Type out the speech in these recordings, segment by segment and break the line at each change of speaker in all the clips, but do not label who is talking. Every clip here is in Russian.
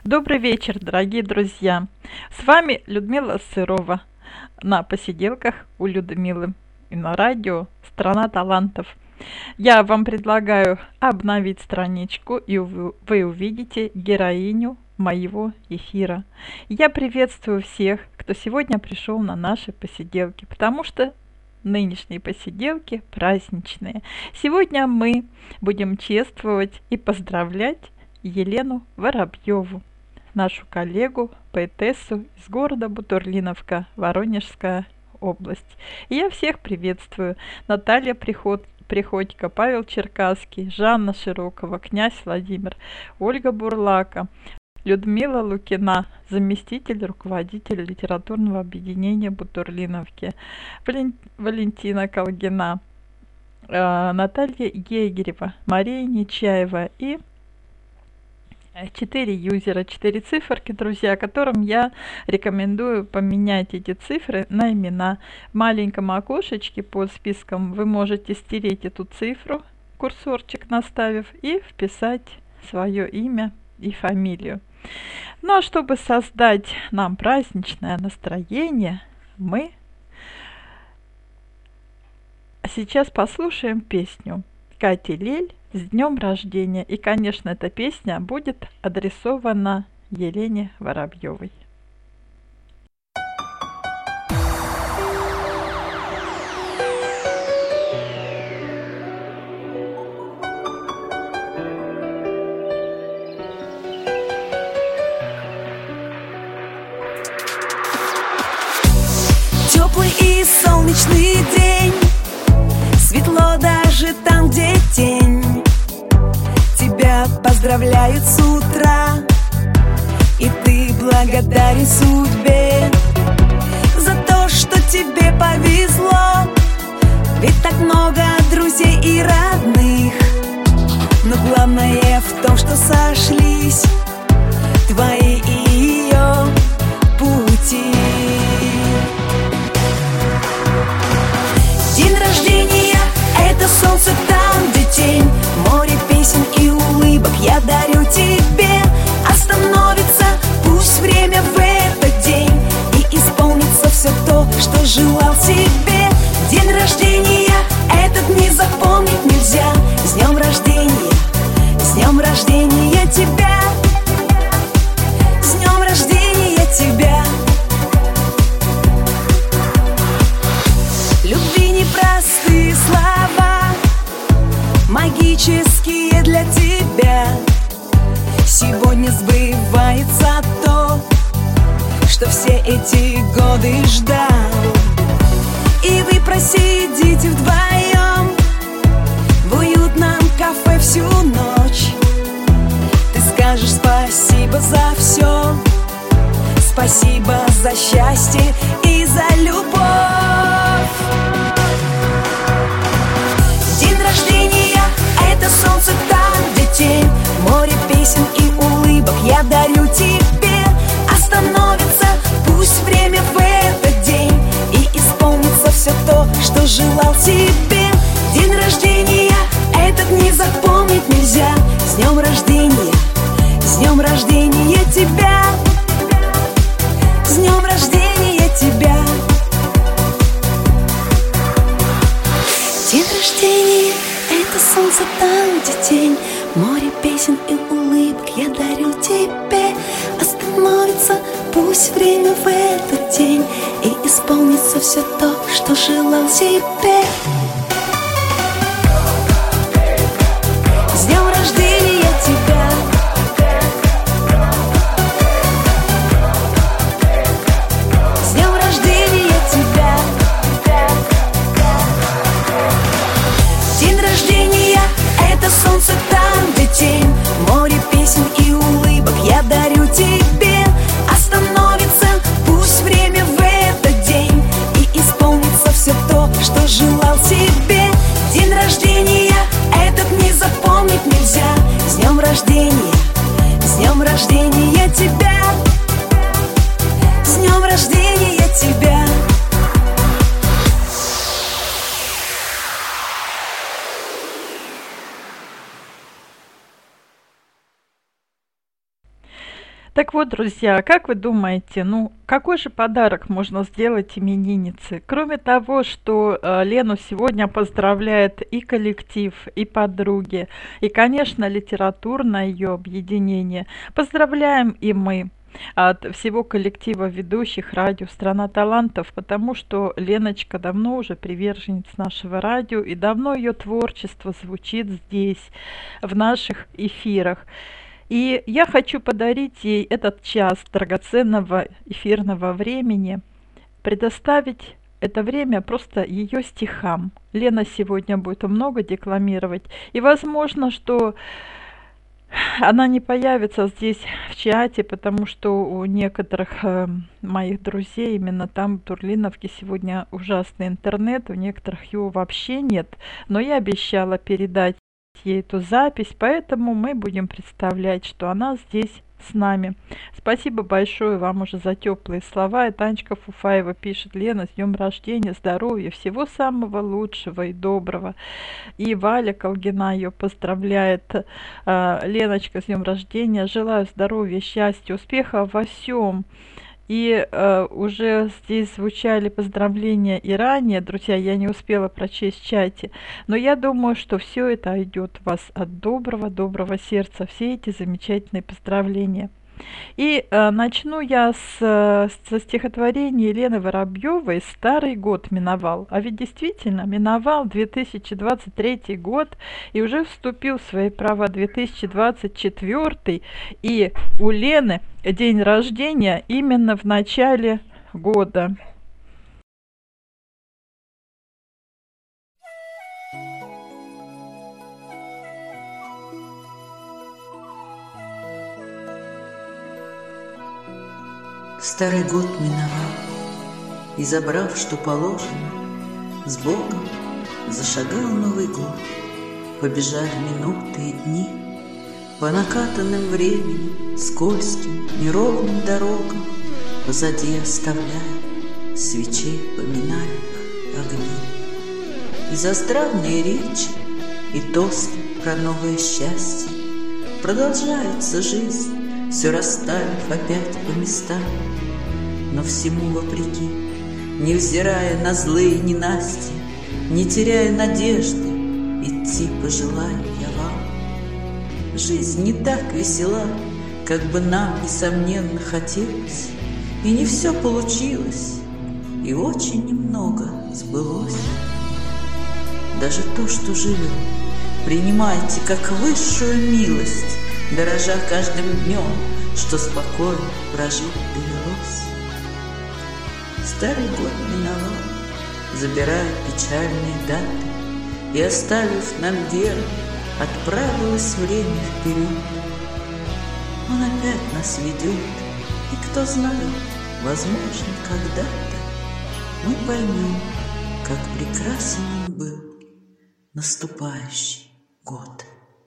Добрый вечер, дорогие друзья! С вами Людмила Сырова на посиделках у Людмилы и на радио «Страна талантов». Я вам предлагаю обновить страничку, и вы увидите героиню моего эфира. Я приветствую всех, кто сегодня пришел на наши посиделки, потому что нынешние посиделки праздничные. Сегодня мы будем чествовать и поздравлять Елену Воробьеву, нашу коллегу, поэтессу из города Бутурлиновка, Воронежская область. И я всех приветствую. Наталья Приходько, Павел Черкасский, Жанна Широкова, князь Владимир, Ольга Бурлака, Людмила Лукина, заместитель руководителя литературного объединения Бутурлиновки, Валентина Колгина, Наталья Егерева, Мария Нечаева и 4 юзера, 4 циферки, друзья, которым я рекомендую поменять эти цифры на имена. В маленьком окошечке под списком вы можете стереть эту цифру, курсорчик наставив, и вписать свое имя и фамилию. Ну а чтобы создать нам праздничное настроение, мы сейчас послушаем песню Кати Лель «С днем рождения». И, конечно, эта песня будет адресована Елене Воробьевой.
Теплый и солнечный день, светло даже там, где тень. Тебя поздравляют с утра, и ты благодарен судьбе за то, что тебе повезло. Ведь так много друзей и родных, но главное в том, что сошлись твои и ее пути. День рождения — это солнце там, где тень. Море песен и улыбок я дарю тебе. Остановится пусть время в этот день, и исполнится все то, что желал себе. День рождения этот не запомнить нельзя. С днем рождения тебя. С днем рождения тебя. Любви непростые слова, магические для тебя. Сегодня сбывается то, что все эти годы ждал. И вы просидите вдвоем в уютном кафе всю ночь. Ты скажешь спасибо за все, спасибо за счастье и за любовь. День рождения — это солнце там, где тень. Море песен и улыбок я дарю тебе. Остановится пусть время в этот день, и исполнится все то, что желал себе. День рождения этот не запомнить нельзя. С днем рождения тебя. С днем рождения тебя. День рождения — это солнце там, где тень. Море песен и улыбок я дарю тебе. Остановится пусть время в этот день, и исполнится все то, что желал себе. С днем рождения тебя. С днем рождения тебя. День рождения — это солнце там, где тень. Море песен и улыбок я дарю тебе. Остановится пусть время в этот день, и исполнится все то, что желал себе. День рождения этот не запомнить нельзя. С днем рождения тебя. С днем рождения тебя.
Так вот, друзья, как вы думаете, ну, какой же подарок можно сделать имениннице? Кроме того, что Лену сегодня поздравляет и коллектив, и подруги, и, конечно, литературное ее объединение. Поздравляем и мы от всего коллектива ведущих радио «Страна талантов», потому что Леночка давно уже приверженец нашего радио, и давно ее творчество звучит здесь, в наших эфирах. И я хочу подарить ей этот час драгоценного эфирного времени, предоставить это время просто ее стихам. Лена сегодня будет много декламировать, и возможно, что она не появится здесь в чате, потому что у некоторых моих друзей именно там, в Турлиновке, сегодня ужасный интернет, у некоторых его вообще нет. Но я обещала передать ей эту запись, поэтому мы будем представлять, что она здесь с нами. Спасибо большое вам уже за теплые слова. И Танечка Фуфаева пишет: Лена, с днем рождения, здоровья, всего самого лучшего и доброго. И Валя Колгина ее поздравляет. Леночка, с днем рождения, желаю здоровья, счастья, успеха во всем. И уже здесь звучали поздравления и ранее, друзья, я не успела прочесть в чате, но я думаю, что все это идет у вас от доброго сердца, все эти замечательные поздравления. И начну я со стихотворения Елены Воробьевой «Старый год миновал». А ведь действительно миновал 2023 год, и уже вступил в свои права 2024, и у Лены день рождения именно в начале года.
Старый год миновал, и, забрав, что положено, с Богом зашагал Новый год. Побежали минуты и дни по накатанным временем, скользким, неровным дорогам, позади оставляя свечей поминальных огней. И заздравные речи, и тосты про новое счастье. Продолжается жизнь, все расставив опять по местам, но всему вопреки, невзирая на злые ненастья, не теряя надежды, идти пожелаю я вам. Жизнь не так весела, как бы нам, несомненно, хотелось, и не все получилось, и очень немного сбылось. Даже то, что живем, принимайте как высшую милость, дорожа каждым днем, что спокойно прожить довелось. Старый год миновал, забирая печальные даты, и, оставив нам веру, отправилось время вперед. Он опять нас ведет, и кто знает, возможно, когда-то мы поймем, как прекрасен он был, наступающий год.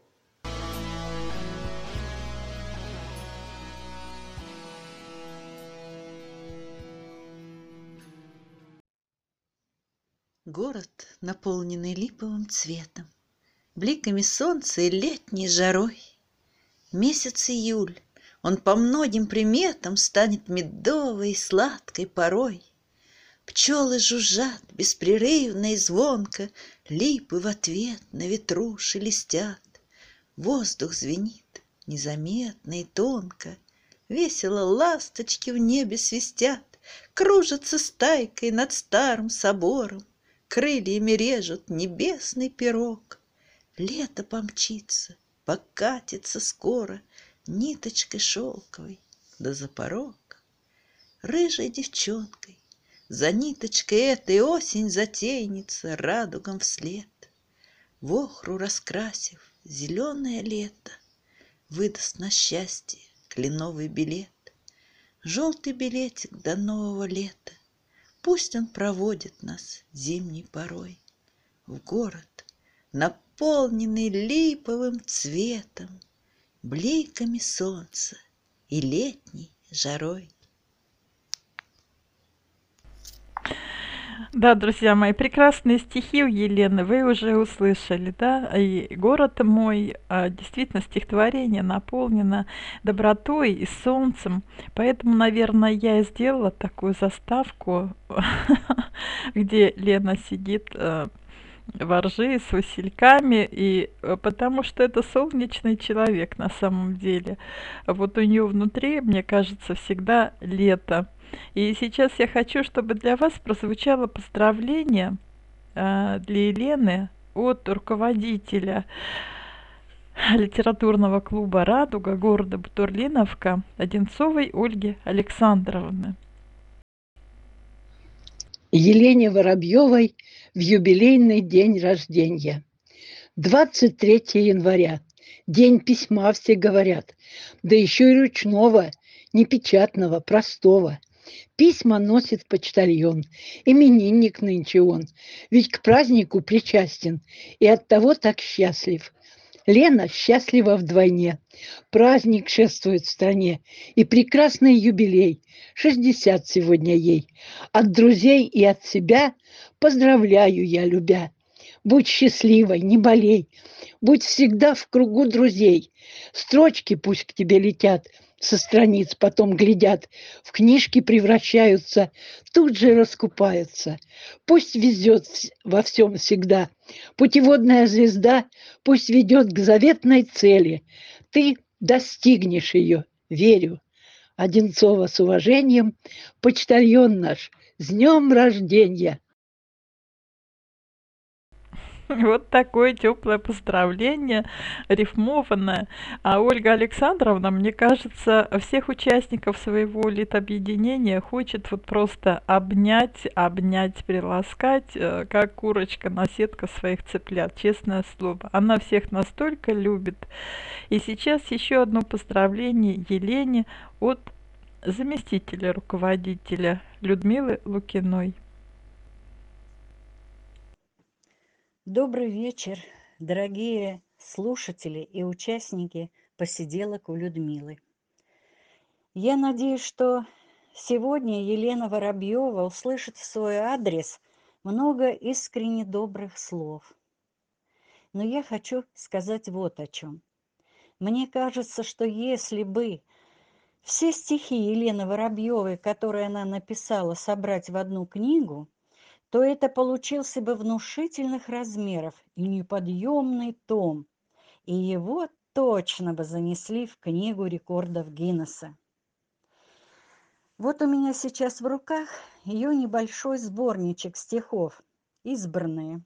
Город, наполненный липовым цветом, бликами солнца и летней жарой. Месяц июль, он по многим приметам станет медовой и сладкой порой. Пчелы жужжат беспрерывно и звонко, липы в ответ на ветру шелестят. Воздух звенит незаметно и тонко, весело ласточки в небе свистят, кружатся стайкой над старым собором, крыльями режут небесный пирог. Лето помчится, покатится скоро ниточкой шелковой да за порог. Рыжей девчонкой за ниточкой этой осень затейница радугам вслед. В охру раскрасив зеленое лето, выдаст на счастье кленовый билет. Желтый билетик до нового лета, пусть он проводит нас зимней порой в город, наполненный липовым цветом, бликами солнца и летней жарой.
Да, друзья мои, прекрасные стихи у Елены вы уже услышали, да? И «Город мой», действительно, стихотворение наполнено добротой и солнцем, поэтому, наверное, я и сделала такую заставку, где Лена сидит во ржи с васильками, и потому что это солнечный человек на самом деле. Вот у нее внутри, мне кажется, всегда лето. И сейчас я хочу, чтобы для вас прозвучало поздравление для Елены от руководителя литературного клуба «Радуга» города Бутурлиновка Одинцовой Ольги Александровны.
Елене Воробьевой в юбилейный день рождения. 23 января. День письма, все говорят. Да еще и ручного, не печатного, простого. Письма носит почтальон, именинник нынче он. Ведь к празднику причастен и оттого так счастлив. Лена счастлива вдвойне. Праздник шествует в стране. И прекрасный юбилей. 60 сегодня ей. От друзей и от себя поздравляю я, любя. Будь счастливой, не болей. Будь всегда в кругу друзей. Строчки пусть к тебе летят, со страниц потом глядят, в книжки превращаются, тут же раскупаются. Пусть везет во всем всегда. Путеводная звезда пусть ведет к заветной цели. Ты достигнешь ее, верю. Одинцова с уважением, почтальон наш, с днем рождения!
Вот такое теплое поздравление, рифмованное. А Ольга Александровна, мне кажется, всех участников своего литобъединения хочет вот просто обнять, обнять, приласкать, как курочка на сетка своих цыплят, честное слово. Она всех настолько любит. И сейчас еще одно поздравление Елене от заместителя руководителя Людмилы Лукиной.
Добрый вечер, дорогие слушатели и участники посиделок у Людмилы. Я надеюсь, что сегодня Елена Воробьева услышит в свой адрес много искренне добрых слов. Но я хочу сказать вот о чем. Мне кажется, что если бы все стихи Елены Воробьевой, которые она написала, собрать в одну книгу, то это получился бы внушительных размеров и неподъемный том, и его точно бы занесли в книгу рекордов Гиннесса. Вот у меня сейчас в руках ее небольшой сборничек стихов, избранные.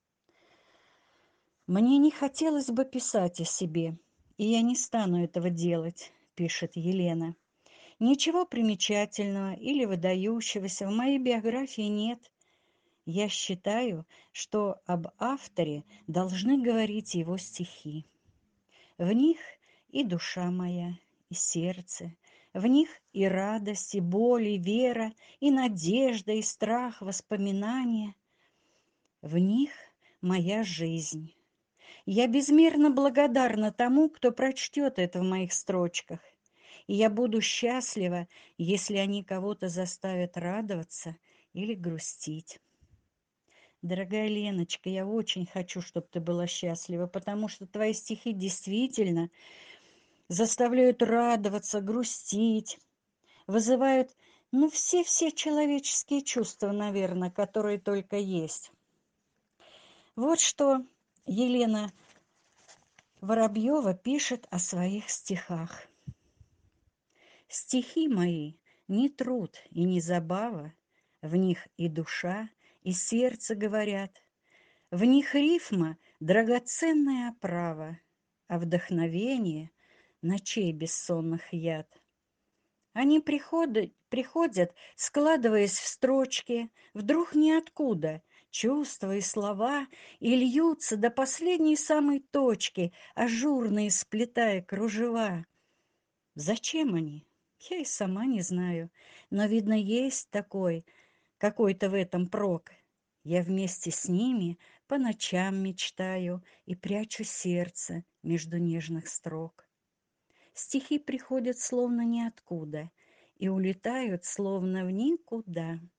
«Мне не хотелось бы писать о себе, и я не стану этого делать», – пишет Елена. «Ничего примечательного или выдающегося в моей биографии нет. Я считаю, что об авторе должны говорить его стихи. В них и душа моя, и сердце, в них и радость, и боль, и вера, и надежда, и страх, воспоминания. В них моя жизнь. Я безмерно благодарна тому, кто прочтет это в моих строчках, и я буду счастлива, если они кого-то заставят радоваться или грустить». Дорогая Леночка, я очень хочу, чтобы ты была счастлива, потому что твои стихи действительно заставляют радоваться, грустить, вызывают, все человеческие чувства, наверное, которые только есть. Вот что Елена Воробьева пишет о своих стихах. «Стихи мои не труд и не забава, в них и душа, и сердце говорят. В них рифма – драгоценная оправа, а вдохновение – ночей бессонных яд. Они приходят, складываясь в строчки, вдруг ниоткуда, чувства и слова, и льются до последней самой точки, ажурные сплетая кружева. Зачем они? Я и сама не знаю, но, видно, есть такой, какой-то в этом прок. Я вместе с ними по ночам мечтаю и прячу сердце между нежных строк. Стихи приходят словно ниоткуда и улетают словно в никуда.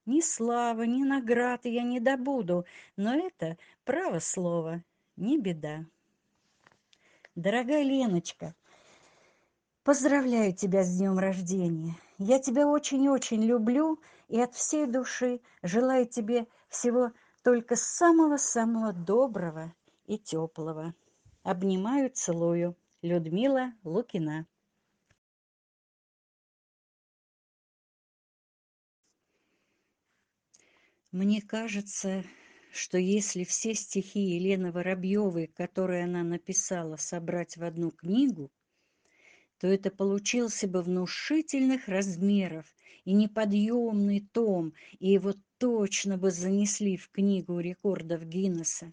Ни славы, ни награды я не добуду, но это, право слово, не беда. Дорогая Леночка, поздравляю тебя с днем рождения. Я тебя очень-очень люблю и от всей души желаю тебе всего только самого-самого доброго и теплого. Обнимаю, целую. Людмила Лукина. Мне кажется, что если все стихи Елены Воробьевой, которые она написала, собрать в одну книгу, то это получился бы внушительных размеров и неподъемный том, и его точно бы занесли в книгу рекордов Гиннесса.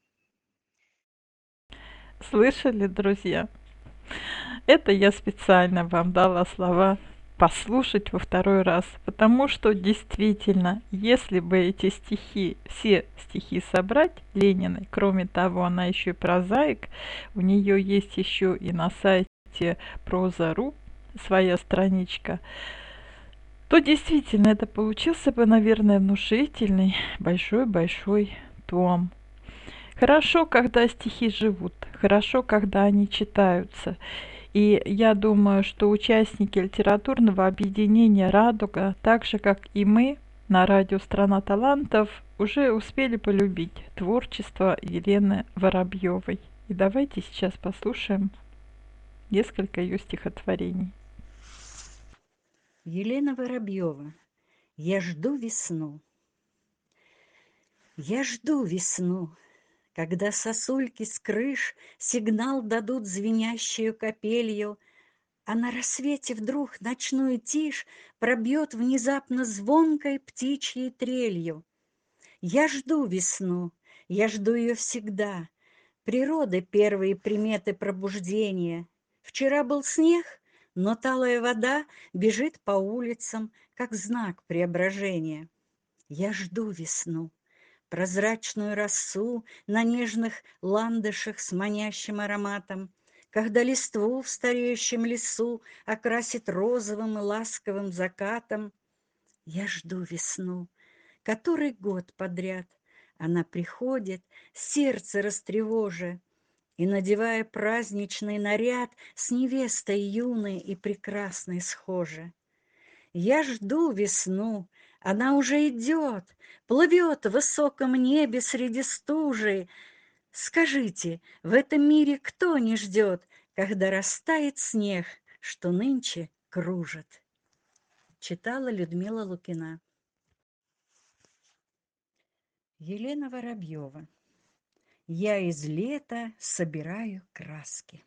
Слышали, друзья? Это я специально вам дала слова послушать во второй раз, потому что действительно, если бы эти стихи, все стихи собрать Лениной, кроме того, она еще и прозаик, у нее есть еще и на сайте Проза.ру своя страничка, то действительно это получился бы, наверное, внушительный большой-большой том. Хорошо, когда стихи живут, хорошо, когда они читаются. И я думаю, что участники литературного объединения «Радуга», так же, как и мы на радио «Страна талантов», уже успели полюбить творчество Елены Воробьевой. И давайте сейчас послушаем несколько ее стихотворений.
Елена Воробьева. Я жду весну. Я жду весну, когда сосульки с крыш сигнал дадут звенящую капелью, а на рассвете вдруг ночную тишь пробьет внезапно звонкой птичьей трелью. Я жду весну, я жду ее всегда, природы первые приметы пробуждения. Вчера был снег, но талая вода бежит по улицам, как знак преображения. Я жду весну, прозрачную росу на нежных ландышах с манящим ароматом, когда листву в стареющем лесу окрасит розовым и ласковым закатом. Я жду весну, который год подряд она приходит, сердце растревожа, и, надевая праздничный наряд, с невестой юной и прекрасной схожа. Я жду весну, она уже идет, плывет в высоком небе среди стужи. Скажите, в этом мире кто не ждет, когда растает снег, что нынче кружит? Читала Людмила Лукина. Елена Воробьева. Я из лета собираю краски.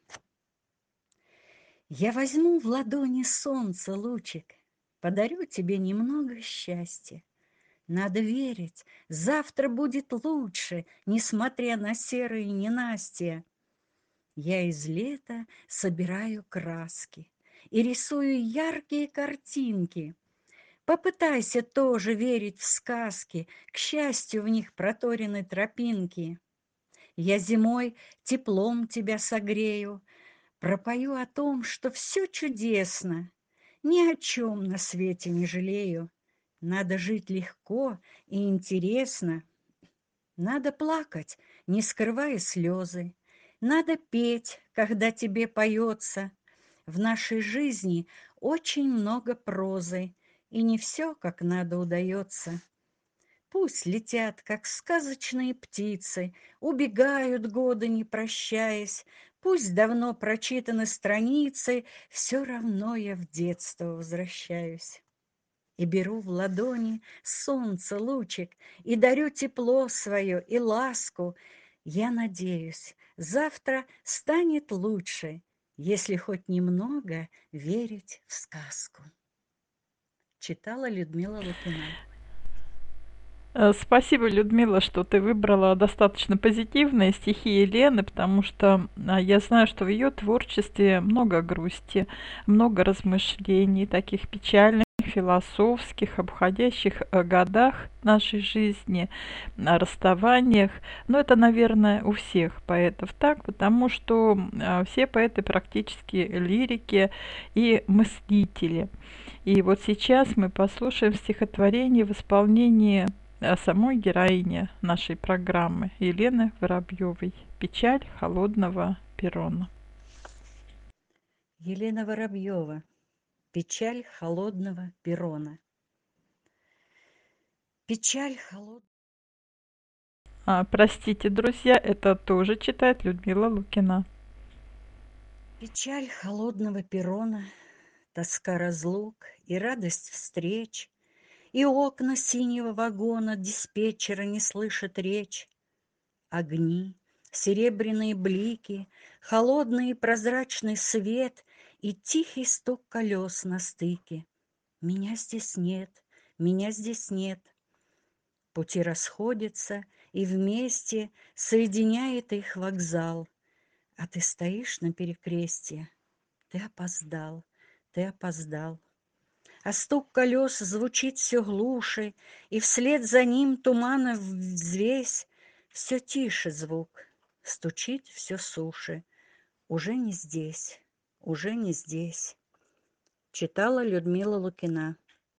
Я возьму в ладони солнце лучик, подарю тебе немного счастья. Надо верить, завтра будет лучше, несмотря на серые ненастья. Я из лета собираю краски и рисую яркие картинки. Попытайся тоже верить в сказки, к счастью, в них проторены тропинки. Я зимой теплом тебя согрею, пропою о том, что все чудесно, ни о чем на свете не жалею. Надо жить легко и интересно. Надо плакать, не скрывая слезы. Надо петь, когда тебе поется. В нашей жизни очень много прозы, и не все как надо удается. Пусть летят, как сказочные птицы, убегают годы, не прощаясь. Пусть давно прочитаны страницы, все равно я в детство возвращаюсь. И беру в ладони солнце лучик, и дарю тепло свое и ласку. Я надеюсь, завтра станет лучше, если хоть немного верить в сказку. Читала Людмила Лукина.
Спасибо, Людмила, что ты выбрала достаточно позитивные стихи Елены, потому что я знаю, что в ее творчестве много грусти, много размышлений, таких печальных, философских, обходящих годах нашей жизни, о расставаниях. Но это, наверное, у всех поэтов так, потому что все поэты практически лирики и мыслители. И вот сейчас мы послушаем стихотворение в исполнении самой героини нашей программы Елены Воробьевой «Печаль холодного перрона».
Елена Воробьева. Печаль холодного перрона. Печаль холодного.
Простите, друзья, это тоже читает Людмила Лукина.
Печаль холодного перрона, тоска разлук и радость встреч, и окна синего вагона диспетчера не слышат речь. Огни, серебряные блики, холодный и прозрачный свет и тихий стук колес на стыке. Меня здесь нет, меня здесь нет. Пути расходятся, и вместе соединяет их вокзал. А ты стоишь на перекрестье, ты опоздал, ты опоздал. А стук колес звучит все глуше, и вслед за ним тумана взвесь. Все тише звук, стучит все суше. Уже не здесь, уже не здесь. Читала Людмила Лукина.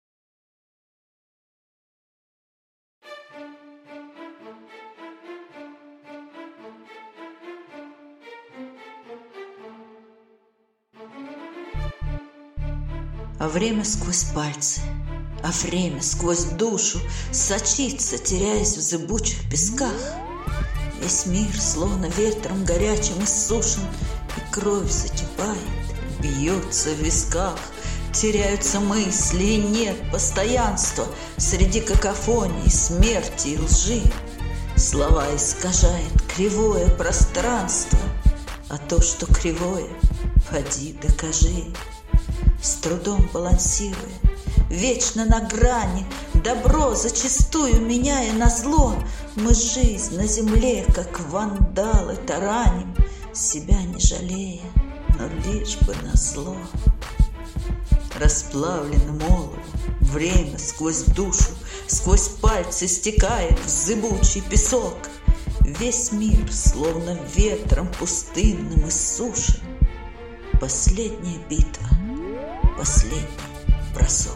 А время сквозь пальцы, а время сквозь душу сочится, теряясь в зыбучих песках. Весь мир словно ветром горячим иссушен, и кровь закипает, бьется в висках. Теряются мысли, и нет постоянства среди какофонии, смерти и лжи. Слова искажает кривое пространство, а то, что кривое, поди докажи. С трудом балансируя, вечно на грани, добро зачастую меняя на зло, мы жизнь на земле, как вандалы, тараним, себя не жалея, но лишь бы назло. Расплавленным оловом время сквозь душу, сквозь пальцы стекает в зыбучий песок. Весь мир словно ветром пустынным иссушен. Последняя битва, последний бросок.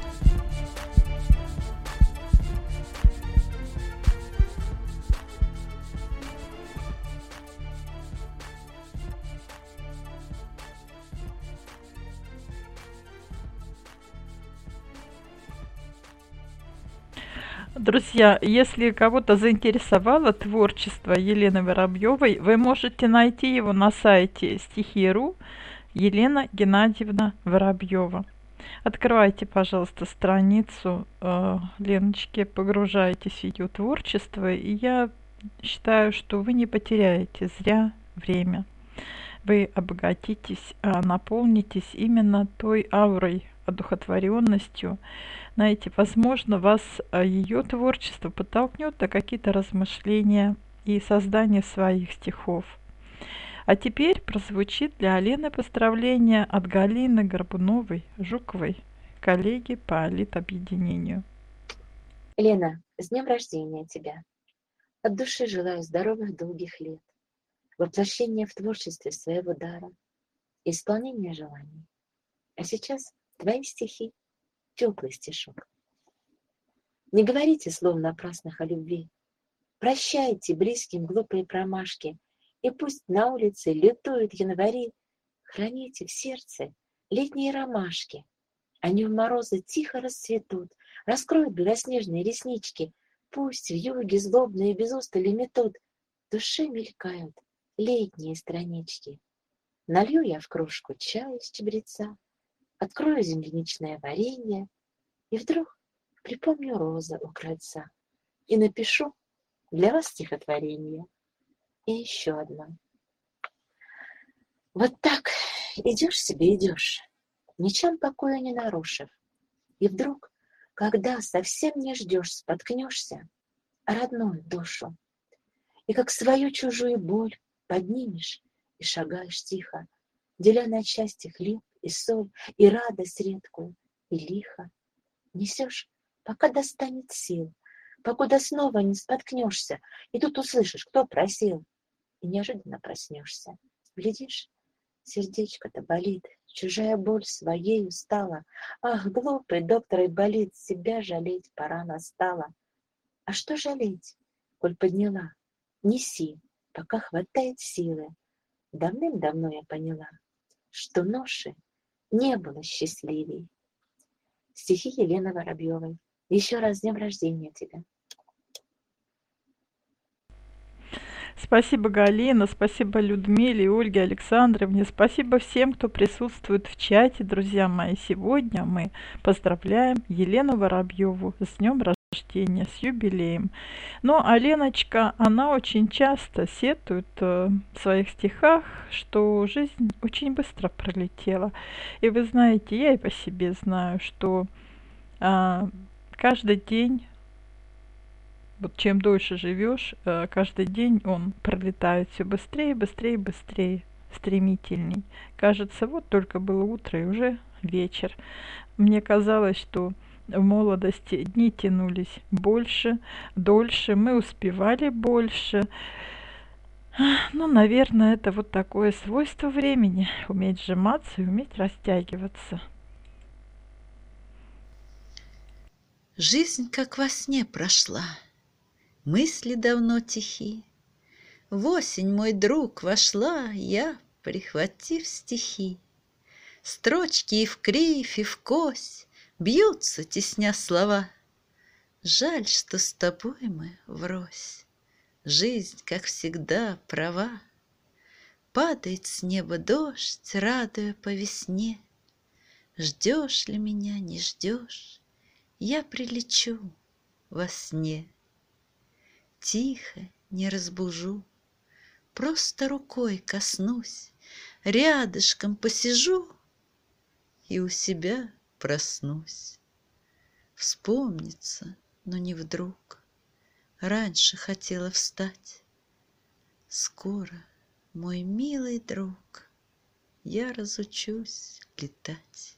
Друзья, если кого-то заинтересовало творчество Елены Воробьевой, вы можете найти его на сайте стихи.ру Елена Геннадьевна Воробьева. Открывайте, пожалуйста, страницу Леночки, погружайтесь в ее творчество, и я считаю, что вы не потеряете зря время. Вы обогатитесь, наполнитесь именно той аурой, одухотворенностью. Знаете, возможно, вас ее творчество подтолкнет на какие-то размышления и создание своих стихов. А теперь прозвучит для Алены поздравление от Галины Горбуновой Жуковой, коллеги по литобъединению.
Лена, с днем рождения тебя! От души желаю здоровых долгих лет, воплощения в творчестве своего дара, исполнения желаний. А сейчас твои стихи, теплый стишок. Не говорите слов напрасных о любви, прощайте близким глупые промашки, и пусть на улице лютуют январи, храните в сердце летние ромашки. Они в морозы тихо расцветут, раскроют белоснежные реснички, пусть в юге злобные без устали метут, в душе мелькают летние странички. Налью я в кружку чая из чабреца, открою земляничное варенье, и вдруг припомню розы у крыльца и напишу для вас стихотворение. И еще одно. Вот так идешь себе, идешь, ничем покоя не нарушив, и вдруг, когда совсем не ждешь, споткнешься о родную душу, и как свою чужую боль поднимешь и шагаешь тихо, деля на части хлеб и соль, и радость редкую, и лихо. Несешь, пока достанет сил, покуда снова не споткнешься, и тут услышишь, кто просил, и неожиданно проснешься. Глядишь, сердечко-то болит, Чужая боль своею стала. Ах, глупый доктор, и болит, себя жалеть пора настала. А что жалеть, коль подняла? Неси, пока хватает силы. Давным-давно я поняла, что ноши не было счастливей. Стихи Елены Воробьевой. Еще раз с днем рождения тебя.
Спасибо, Галина, спасибо Людмиле и Ольге Александровне, спасибо всем, кто присутствует в чате, друзья мои. Сегодня мы поздравляем Елену Воробьеву с днем рождения, с юбилеем. Но а Леночка, она очень часто сетует в своих стихах, что жизнь очень быстро пролетела. И вы знаете, я и по себе знаю, что каждый день, вот чем дольше живешь, каждый день он пролетает все быстрее, быстрее, быстрее, стремительней. Кажется, вот только было утро и уже вечер. Мне казалось, что в молодости дни тянулись больше, дольше, мы успевали больше. Ну, наверное, это вот такое свойство времени, уметь сжиматься и уметь растягиваться.
Жизнь как во сне прошла, мысли давно тихи. В осень, мой друг, вошла я, прихватив стихи. Строчки и в кривь, и в кось бьются, тесня слова. Жаль, что с тобой мы врозь. Жизнь, как всегда, права. Падает с неба дождь, радуя по весне. Ждешь ли меня, не ждешь? Я прилечу во сне. Тихо, не разбужу, просто рукой коснусь, рядышком посижу и у себя проснусь. Вспомнится, но не вдруг, раньше хотела встать. Скоро, мой милый друг, я разучусь летать.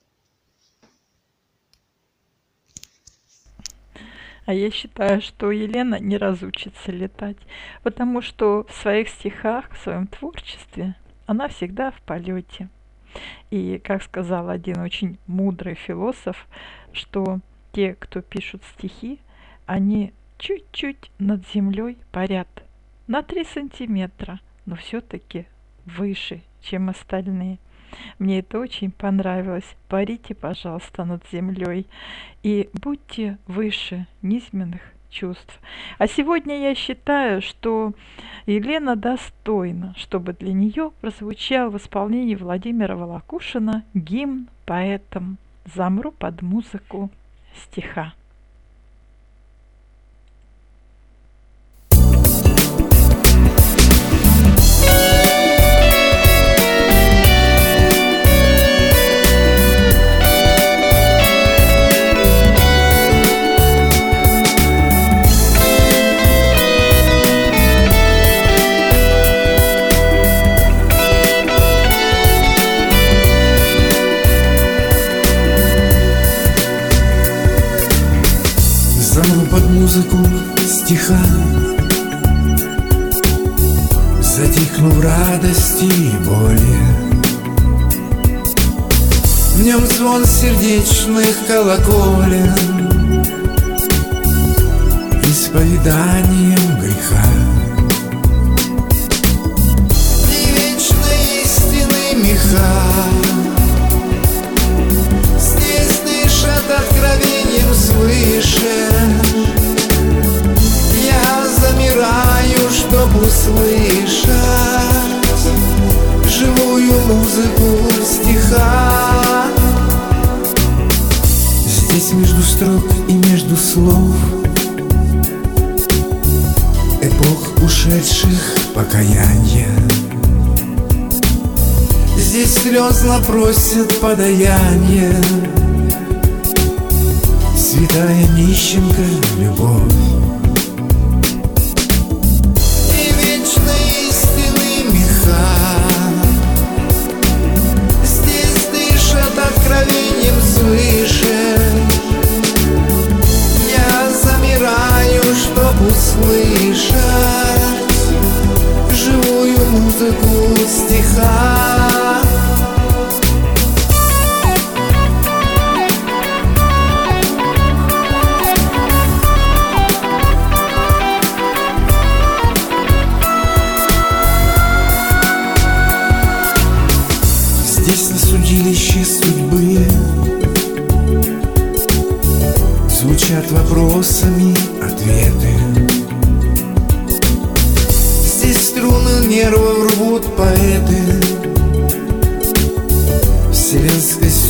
А я считаю, что Елена не разучится летать, потому что в своих стихах, в своем творчестве она всегда в полете. И, как сказал один очень мудрый философ, что те, кто пишут стихи, они чуть-чуть над землей парят на 3 сантиметра, но все-таки выше, чем остальные. Мне это очень понравилось. Парите, пожалуйста, над землей и будьте выше низменных чувств. А сегодня я считаю, что Елена достойна, чтобы для нее прозвучал в исполнении Владимира Волокушина гимн поэтам «Замру под музыку стиха».
Замру под музыку стиха, затихну в радости и боли. В нем звон сердечных колоколен, исповеданием греха. И вечной истины меха здесь дышат откровением свыше. Я замираю, чтоб услышать живую музыку стиха. Здесь между строк и между слов эпох ушедших покаяния. Здесь слезно просят подаяние святая нищенка любовь. И вечной истины меха здесь дышат откровением свыше. Я замираю, чтоб услышать живую музыку стиха.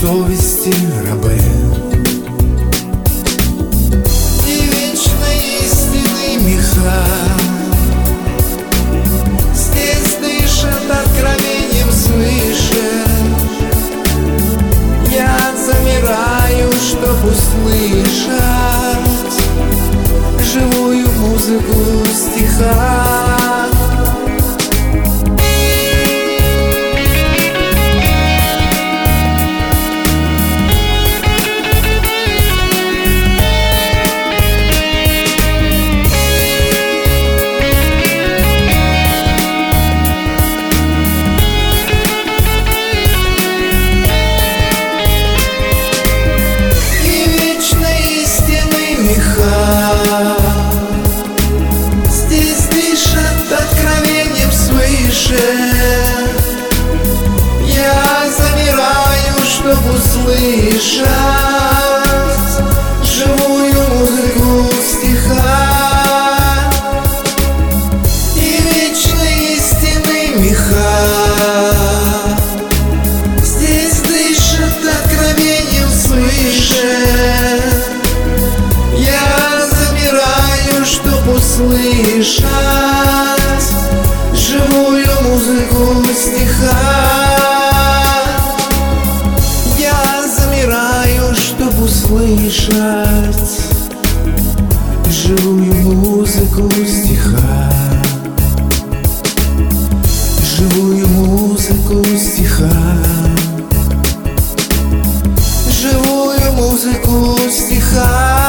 совести рабы. И вечной истины меха здесь дышат откровением свыше. Я замираю, чтоб услышать живую музыку стиха. Здесь дышат откровением свыше. Я замираю, чтоб услышать живую музыку стиха. И вечные стены меха здесь дышат откровением свыше. Чтоб услышать живую музыку стиха. Я замираю, чтоб услышать живую музыку стиха. Живую музыку стиха. Живую музыку стиха.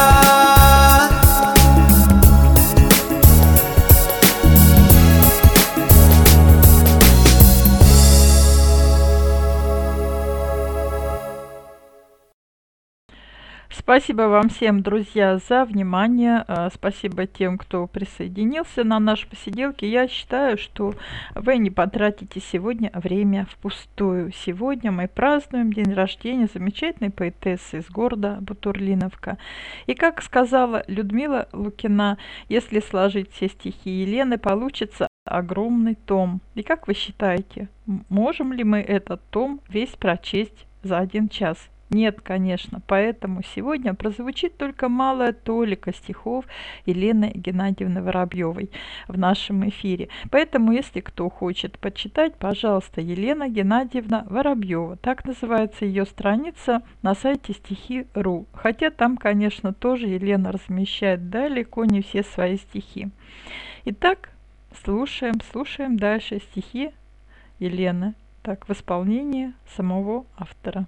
Спасибо вам всем, друзья, за внимание. Спасибо тем, кто присоединился на наши посиделки. Я считаю, что вы не потратите сегодня время впустую. Сегодня мы празднуем день рождения замечательной поэтессы из города Бутурлиновка. И как сказала Людмила Лукина, если сложить все стихи Елены, получится огромный том. И как вы считаете, можем ли мы этот том весь прочесть за 1 час? Нет, конечно, поэтому сегодня прозвучит только малая толика стихов Елены Геннадьевны Воробьевой в нашем эфире. Поэтому, если кто хочет почитать, пожалуйста, Елена Геннадьевна Воробьева. Так называется ее страница на сайте стихи.ру. Хотя там, конечно, тоже Елена размещает далеко не все свои стихи. Итак, слушаем дальше стихи Елены. Так, в исполнении самого автора.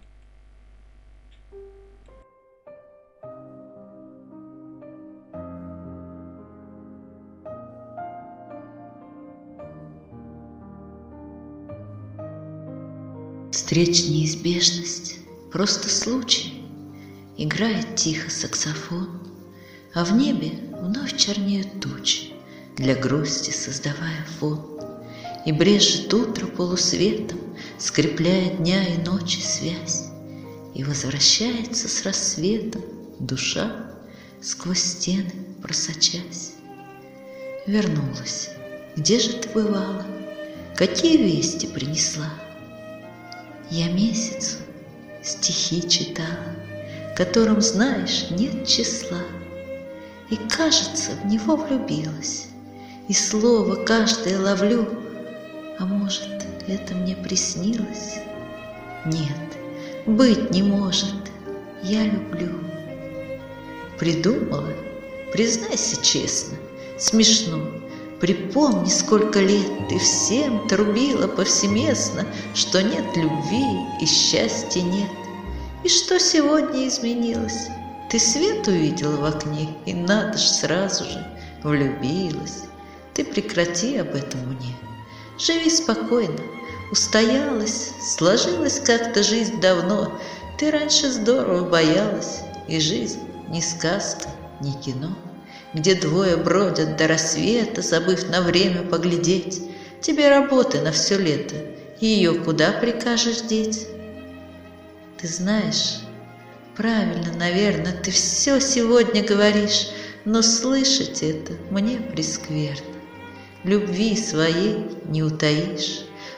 Встреч неизбежность, просто случай. Играет тихо саксофон, а в небе вновь чернеют тучи, для грусти создавая фон. И брежет утро полусветом, скрепляя дня и ночи связь. И возвращается с рассветом душа, сквозь стены просочась. Вернулась. Где же ты бывала? Какие вести принесла? Я месяцу стихи читала, которым, знаешь, нет числа. И, кажется, в него влюбилась, и слово каждое ловлю. А может, это мне приснилось? Нет, быть не может, я люблю. Придумала? Признайся честно, смешно. Припомни, сколько лет ты всем трубила повсеместно, что нет любви и счастья нет. И что сегодня изменилось? Ты свет увидела в окне, и надо ж сразу же влюбилась. Ты прекрати об этом мне. Живи спокойно, устоялась, сложилась как-то жизнь давно. Ты раньше здорово боялась, и жизнь не сказка, не кино, где двое бродят до рассвета, забыв на время поглядеть. Тебе работы на все лето, ее куда прикажешь деть? Ты знаешь, правильно, наверное, ты все сегодня говоришь, но слышать это мне прескверно. Любви своей не утаишь,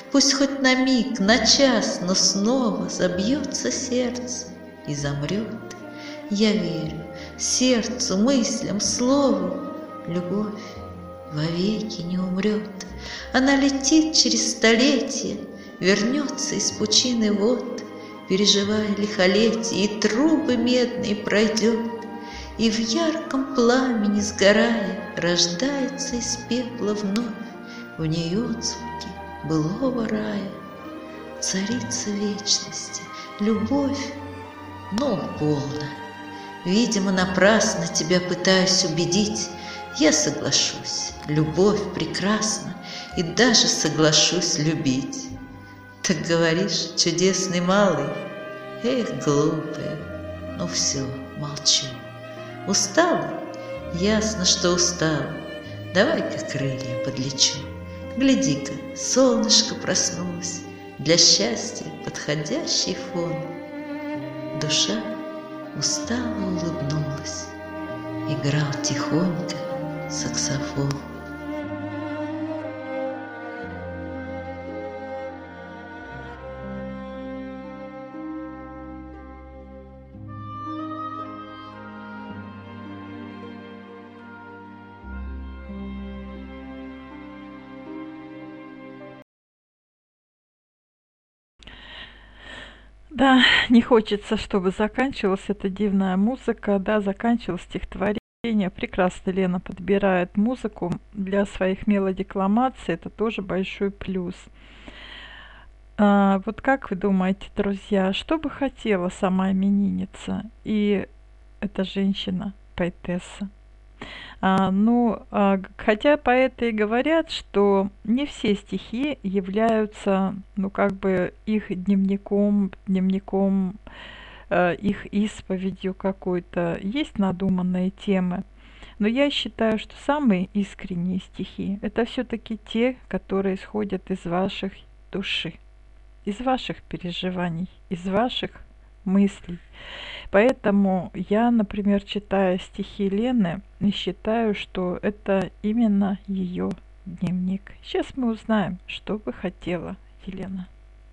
Пусть хоть на миг, на час, но снова забьется сердце и замрет. Я верю сердцу, мыслям, слову, любовь вовеки не умрет. Она летит через столетия, вернется из пучины вод, переживая лихолетие, и трубы медные пройдет, и в ярком пламени сгорая рождается из пепла вновь в ней отзвуки былого рая. Царица вечности, любовь, но полно. Видимо, напрасно тебя пытаюсь убедить. Я соглашусь, любовь прекрасна, и даже соглашусь любить. Так говоришь, чудесный малый? Эх, глупая, ну все, молчу. Устала? Ясно, что устала. Давай-ка крылья подлечу. Гляди-ка, солнышко проснулось, для счастья подходящий фон. Душа устало улыбнулась, играл тихонько саксофон.
Да, не хочется, чтобы заканчивалась эта дивная музыка, да, заканчивалось стихотворение. Прекрасно Лена подбирает музыку для своих мелодикламаций, это тоже большой плюс. Вот как вы думаете, друзья, что бы хотела сама именинница и эта женщина, поэтесса? Хотя поэты и говорят, что не все стихи являются, как бы их дневником, их исповедью какой-то. Есть надуманные темы. Но я считаю, что самые искренние стихи – это все-таки те, которые исходят из ваших души, из ваших переживаний, из ваших мыслей. Поэтому я, например, читая стихи Лены, считаю, что это именно ее дневник. Сейчас мы узнаем, что бы хотела Елена.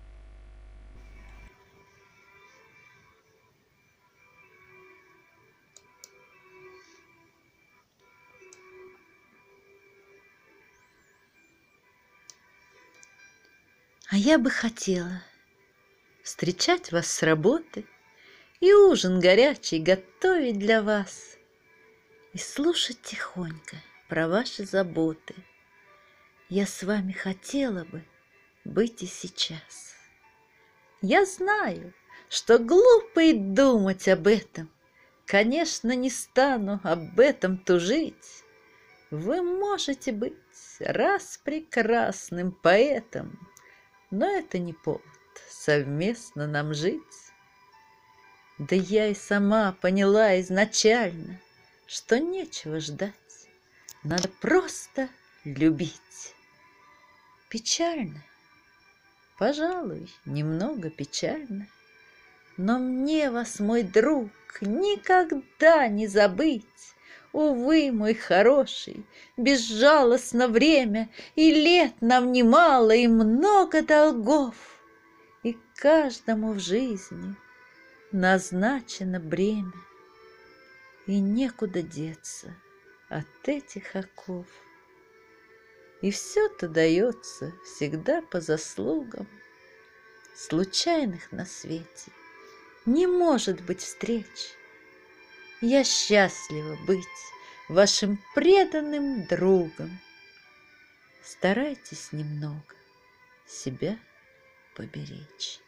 А я бы хотела встречать вас с работы и ужин горячий готовить для вас, и слушать тихонько про ваши заботы. Я с вами хотела бы быть и сейчас. Я знаю, что глупо и думать об этом. Конечно, не стану об этом тужить. Вы можете быть раз прекрасным поэтом, но это не повод совместно нам жить. Да я и сама поняла изначально, что нечего ждать, надо просто любить. Печально? Пожалуй, немного печально, но мне вас, мой друг, никогда не забыть. Увы, мой хороший, безжалостно время, и лет нам немало, и много долгов, и каждому в жизни назначено бремя, и некуда деться от этих оков. И все-то дается всегда по заслугам. Случайных на свете не может быть встреч. Я счастлива быть вашим преданным другом. Старайтесь немного себя поберечь.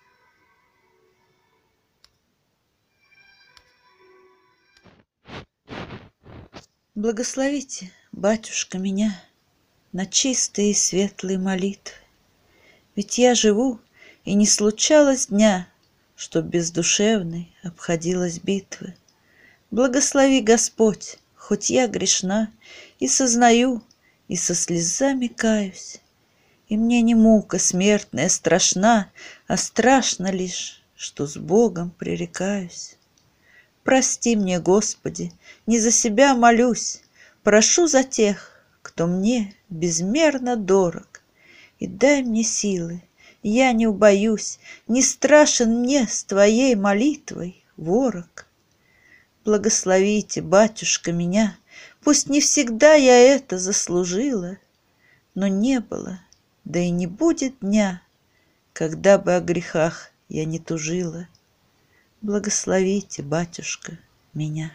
Благословите, батюшка, меня на чистые и светлые молитвы, ведь я живу, и не случалось дня, чтоб бездушевной обходилась битвы. Благослови, Господь, хоть я грешна, и сознаю, и со слезами каюсь, и мне не мука смертная страшна, а страшно лишь, что с Богом пререкаюсь. Прости мне, Господи, не за себя молюсь, прошу за тех, кто мне безмерно дорог, и дай мне силы
Я не убоюсь, не страшен мне с твоей молитвой ворог. Благословите, батюшка, меня, пусть не всегда я это заслужила, но не было, да и не будет дня, когда бы о грехах я не тужила. Благословите, батюшка, меня.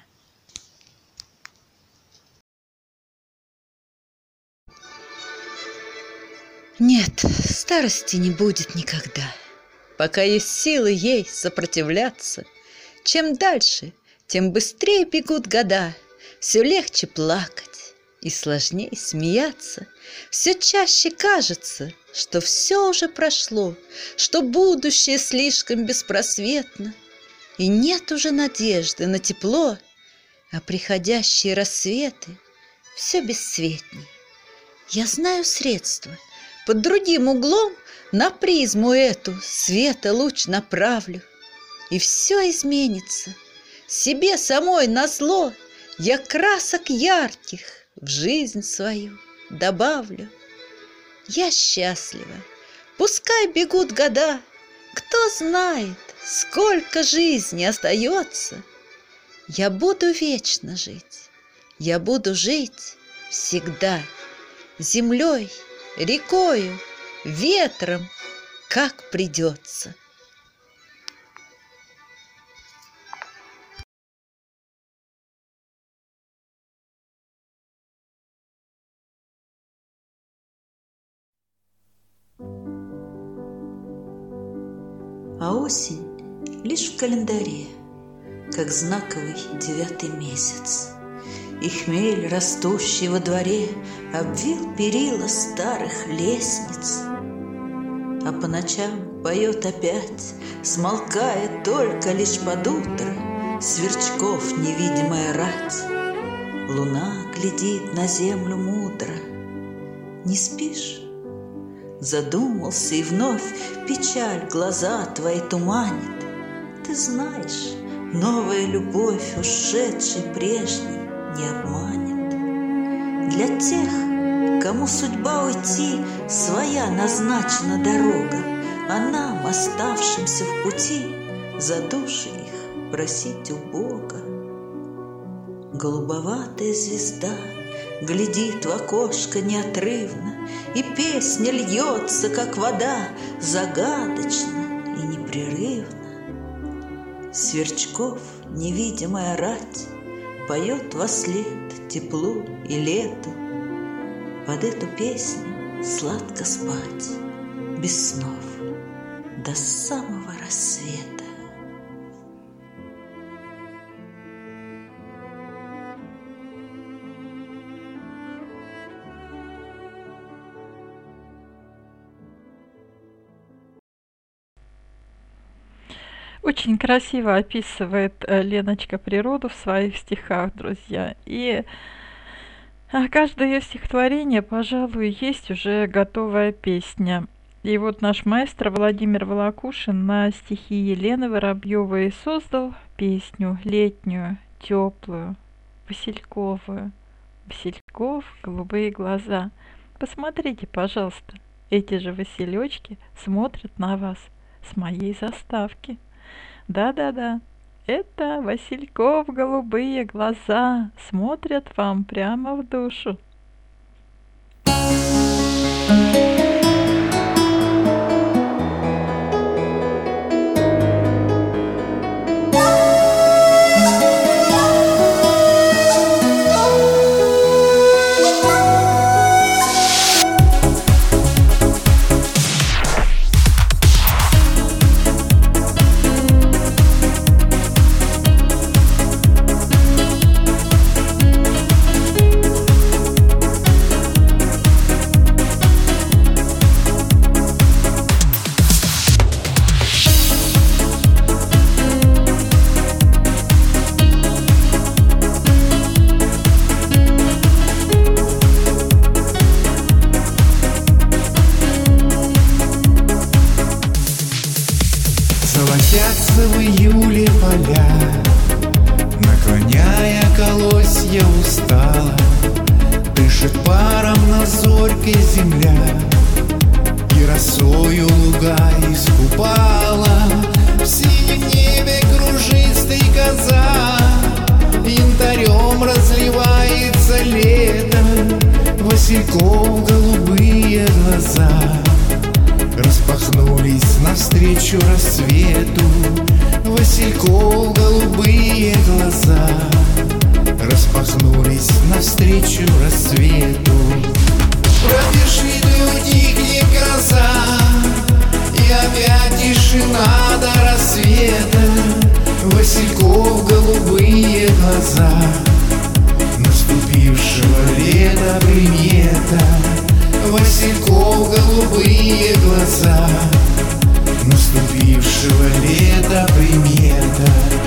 Нет, старости не будет никогда, пока есть силы ей сопротивляться. Чем дальше, тем быстрее бегут года, все легче плакать и сложнее смеяться. Все чаще кажется, что все уже прошло, что будущее слишком беспросветно, и нет уже надежды на тепло, а приходящие рассветы все бесцветней. Я знаю средства, под другим углом на призму эту света луч направлю, и все изменится. Себе самой назло я красок ярких в жизнь свою добавлю. Я счастлива, пускай бегут года, кто знает, сколько жизни остается. Я буду вечно жить, я буду жить всегда, землей, рекою, ветром, как придется.
А осень лишь в календаре, как знаковый 9-й месяц. И хмель, растущий во дворе, обвил перила старых лестниц. А по ночам поет опять, смолкая только лишь под утро, сверчков невидимая рать. Луна глядит на землю мудро. Не спишь? Задумался, и вновь печаль глаза твои туманит. Ты знаешь, новая любовь, ушедшей прежней, не обманет. Для тех, кому судьба уйти, своя назначена дорога, а нам, оставшимся в пути, за души их просить у Бога. Голубоватая звезда глядит в окошко неотрывно, и песня льется, как вода, загадочно и непрерывно. Сверчков невидимая рать поет вослед теплу и лету. Под эту песню сладко спать, без снов, до самого рассвета.
Очень красиво описывает Леночка природу в своих стихах, друзья. И каждое ее стихотворение, пожалуй, есть уже готовая песня. И вот наш маэстро Владимир Волокушин на стихи Елены Воробьевой создал песню летнюю, теплую, васильковую. Васильков, голубые глаза. Посмотрите, пожалуйста, эти же василечки смотрят на вас с моей заставки. Да-да-да, это Васильков голубые глаза смотрят вам прямо в душу.
Золотятся в июле поля, наклоняя колосья устало, дышит паром на зорькой земля, и росою луга Васильков голубые глаза распахнулись навстречу рассвету. Васильков голубые глаза распахнулись навстречу рассвету. Пробежит и утихнет гроза, и опять тишина до рассвета. Васильков голубые глаза наступившего лета примета. Васильков голубые глаза наступившего лета примета.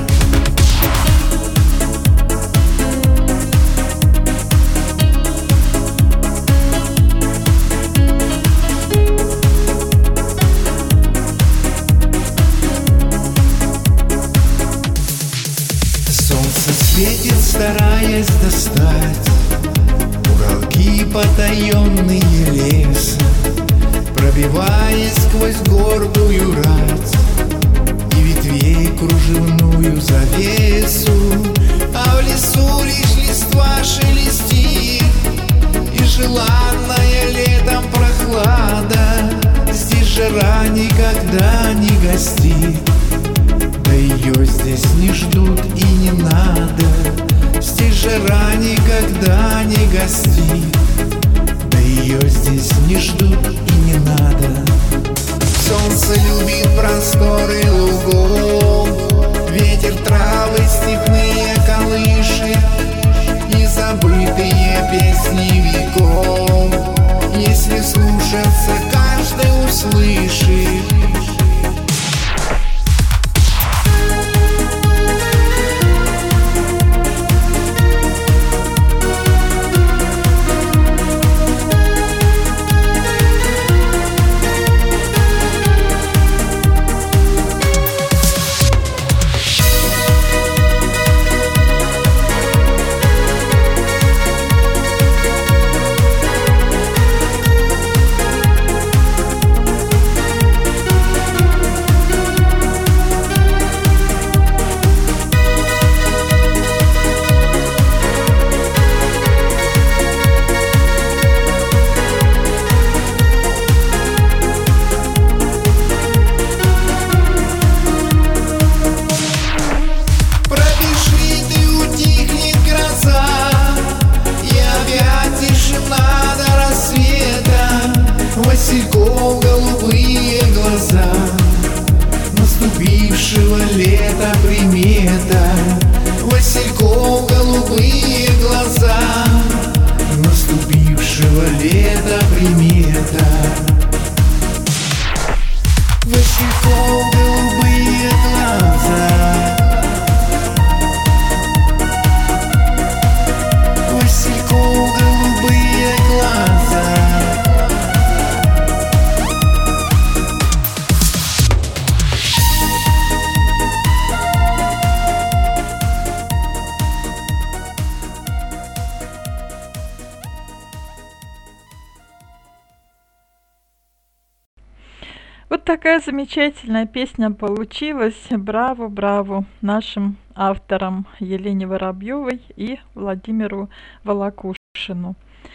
Светит, стараясь достать уголки потаенные леса, пробиваясь сквозь гордую рать и ветвей кружевную завесу. А в лесу лишь листва шелестит, и желанная летом прохлада здесь жара никогда не гостит. Да ее здесь не ждут и не надо, здесь жара никогда не гостит. Да ее здесь не ждут и не надо. Солнце любит просторы лугов, ветер травы степные колышет, и забытые песни веков, если слушаться, каждый услышит. Васильков голубые глаза наступившего лета примета. Васильков голубые глаза наступившего лета примета. Васильков голубые глаза, Васильков голубые глаза.
Вот такая замечательная песня получилась. Браво, браво нашим авторам Елене Воробьевой и Владимиру Волокушину.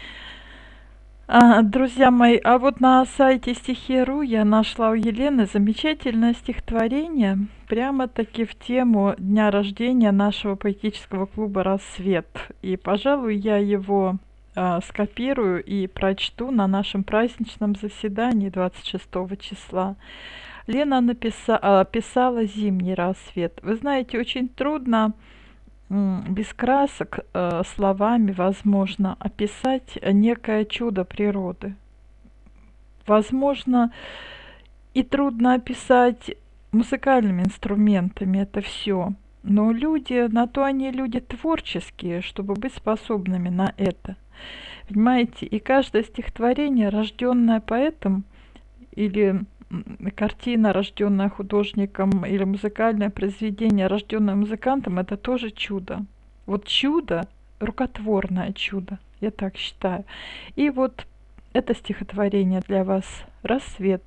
Друзья мои, а вот на сайте Стихи.ру я нашла у Елены замечательное стихотворение, прямо-таки в тему дня рождения нашего поэтического клуба «Рассвет». И, пожалуй, я его скопирую и прочту на нашем праздничном заседании 26 числа. Лена писала «Зимний рассвет». Вы знаете, очень трудно без красок словами, возможно, описать некое чудо природы. Возможно, и трудно описать музыкальными инструментами это все. Но люди, на то они люди творческие, чтобы быть способными на это. Понимаете, и каждое стихотворение, рожденное поэтом, или картина, рожденная художником, или музыкальное произведение, рожденное музыкантом, это тоже чудо. Вот чудо, рукотворное чудо, я так считаю. И вот это стихотворение для вас «Рассвет».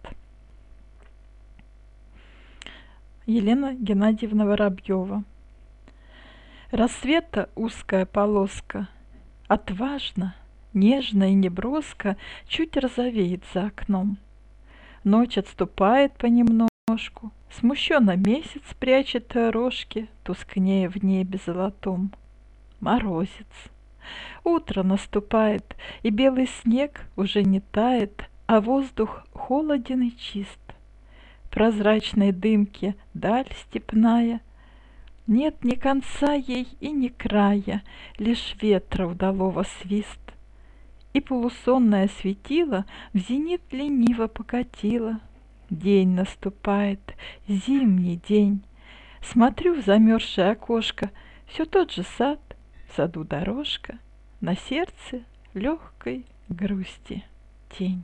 Елена Геннадьевна Воробьева. Рассвета узкая полоска, отважно, нежно и неброско, чуть розовеет за окном. Ночь отступает понемножку, смущенно месяц прячет рожки, тускнея в небе золотом. Морозец. Утро наступает, и белый снег уже не тает, а воздух холоден и чист. В прозрачной дымке даль степная, нет ни конца ей и ни края, лишь ветра удалого свист. И полусонное светило в зенит лениво покатило. День наступает, зимний день. Смотрю в замерзшее окошко, все тот же сад, в саду дорожка, на сердце легкой грусти тень.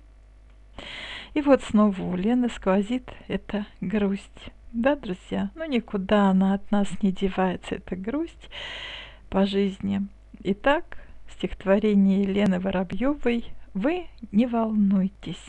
И вот снова у Лены сквозит эта грусть. Да, друзья? Ну, никуда она от нас не девается, эта грусть по жизни. Итак, стихотворение Елены Воробьевой «Вы не волнуйтесь».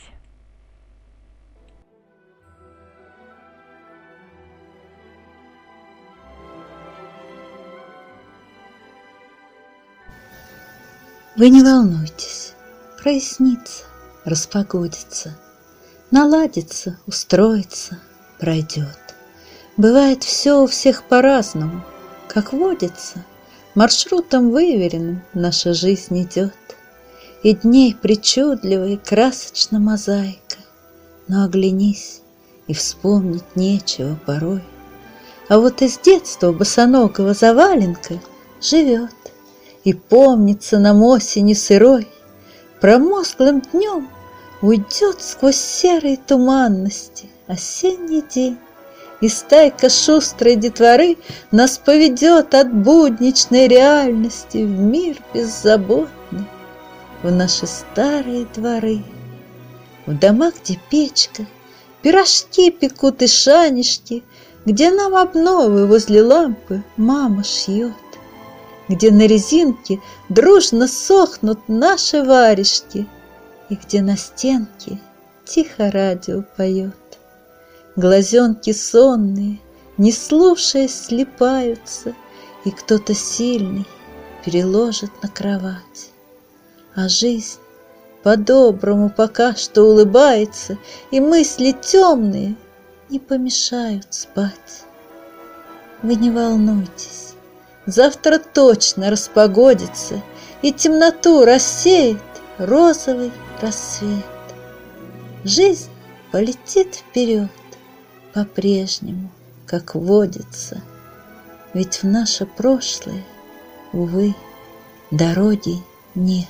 Вы не волнуйтесь, прояснится, распогодится, наладится, устроится, пройдет. Бывает все у всех по-разному, как водится, маршрутом выверенным наша жизнь идет. И дней причудливой красочна мозаика, но оглянись, и вспомнить нечего порой. А вот из детства босоногого заваленка живет, и помнится нам осени сырой, промозглым днем уйдет сквозь серые туманности осенний день, и стайка шустрой детворы нас поведет от будничной реальности в мир беззаботный, в наши старые дворы, в дома, где печка, пирожки пекут и шанишки, где нам обновы возле лампы мама шьет, где на резинке дружно сохнут наши варежки, и где на стенке тихо радио поет. Глазенки сонные, не слушаясь, слипаются, и кто-то сильный переложит на кровать. А жизнь по-доброму пока что улыбается, и мысли темные не помешают спать. Вы не волнуйтесь, завтра точно распогодится, и темноту рассеет розовый рассвет. Жизнь полетит вперед по-прежнему, как водится, ведь в наше прошлое, увы, дороги нет.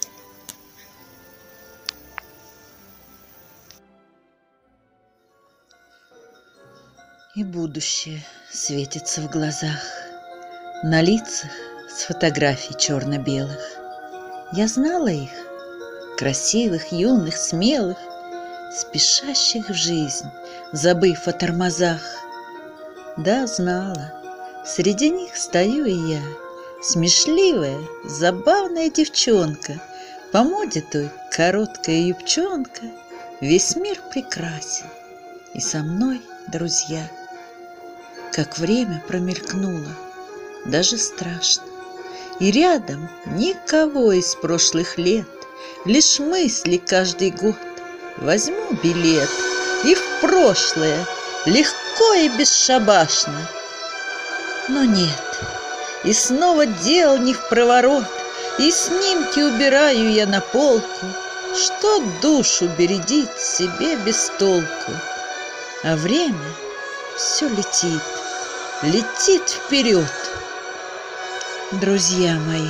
И будущее светится в глазах, на лицах с фотографий черно-белых. Я знала их, красивых, юных, смелых, спешащих в жизнь, забыв о тормозах. Да, знала, среди них стою и я, смешливая, забавная девчонка, по моде той короткая юбчонка, весь мир прекрасен, и со мной друзья. Как время промелькнуло, даже страшно, и рядом никого из прошлых лет, лишь мысли каждый год. Возьму билет и в прошлое, легко и бесшабашно. Но нет, и снова дел не впроворот, и снимки убираю я на полку, что душу бередить себе без толку. А время все летит, летит вперед. Друзья мои,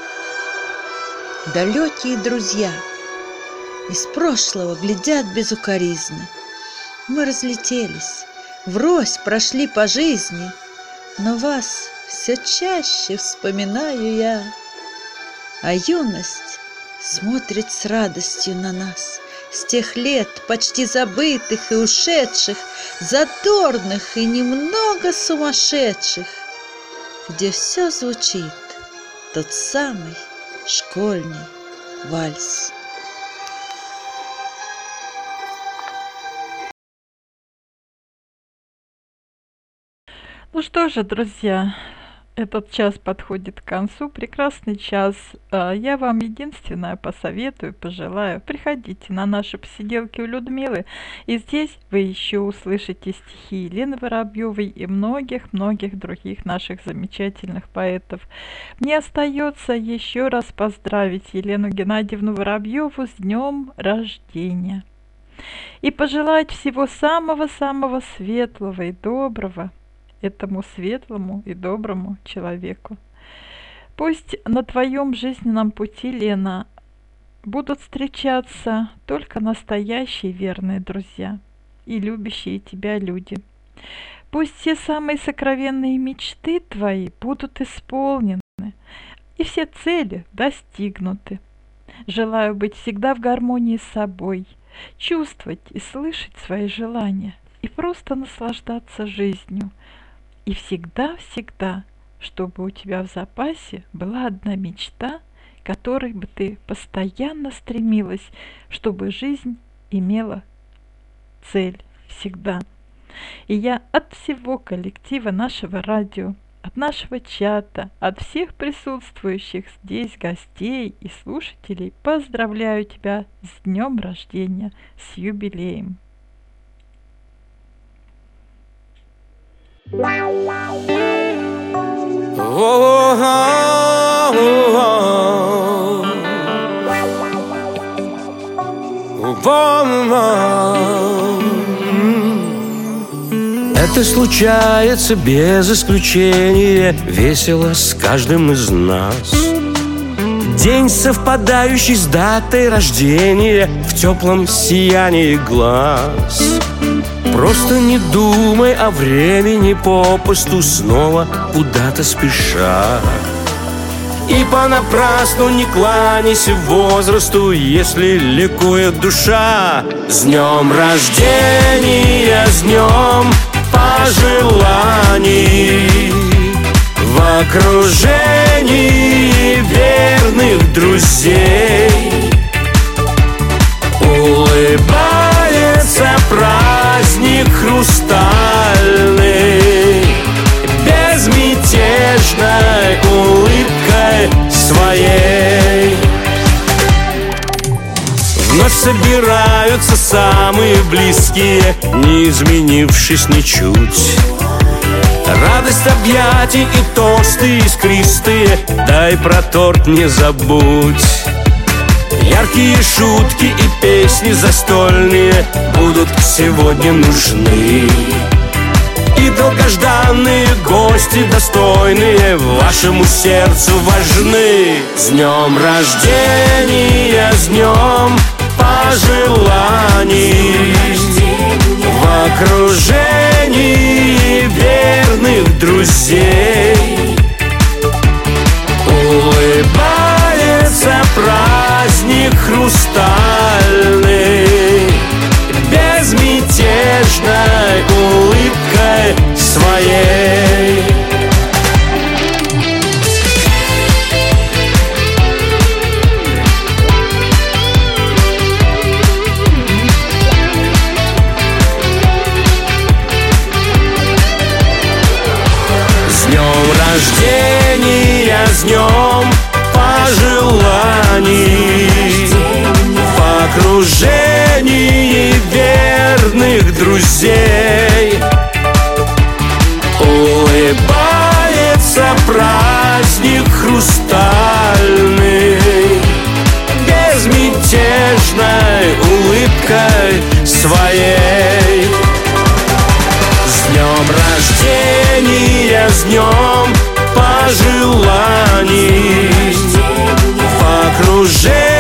далекие друзья, из прошлого глядят безукоризно. Мы разлетелись, врозь прошли по жизни, но вас все чаще вспоминаю я. А юность смотрит с радостью на нас, с тех лет почти забытых и ушедших, задорных и немного сумасшедших, где все звучит тот самый школьный вальс.
Ну что же, друзья, Этот час подходит к концу. Прекрасный час. Я вам единственное посоветую, пожелаю. Приходите на наши посиделки у Людмилы. И здесь вы еще услышите стихи Елены Воробьевой и многих-многих других наших замечательных поэтов. Мне остается еще раз поздравить Елену Геннадьевну Воробьеву с днем рождения. И пожелать всего самого-самого светлого и доброго этому светлому и доброму человеку. Пусть на твоем жизненном пути, Лена, будут встречаться только настоящие верные друзья и любящие тебя люди. Пусть все самые сокровенные мечты твои будут исполнены и все цели достигнуты. Желаю быть всегда в гармонии с собой, чувствовать и слышать свои желания и просто наслаждаться жизнью. И всегда-всегда, чтобы у тебя в запасе была одна мечта, к которой бы ты постоянно стремилась, чтобы жизнь имела цель всегда. И я от всего коллектива нашего радио, от нашего чата, от всех присутствующих здесь гостей и слушателей поздравляю тебя с днем рождения, с юбилеем.
Это случается без исключения, весело с каждым из нас. День, совпадающий с датой рождения, в теплом сиянии глаз. Просто не думай о времени попусту, снова куда-то спеша. И понапрасну не кланяйся возрасту, если ликует душа. С днем рождения, с днем пожеланий, в окружении верных друзей. Улыбается праздник хрустальный, безмятежной улыбкой своей. Вновь собираются самые близкие, не изменившись ничуть. Радость объятий и тосты искристые, дай про торт не забудь. Яркие шутки и песни застольные будут сегодня нужны. И долгожданные гости достойные вашему сердцу важны. С днем рождения, с днем пожеланий, в окружении верных друзей. Улыбается праздник хрустальный, безмятежной улыбкой своей. С днем рождения, с днем пожеланий, в окружении верных друзей. Улыбается праздник хрустальный, безмятежной улыбкой своей. С днем рождения, с днем пожеланий, в окружении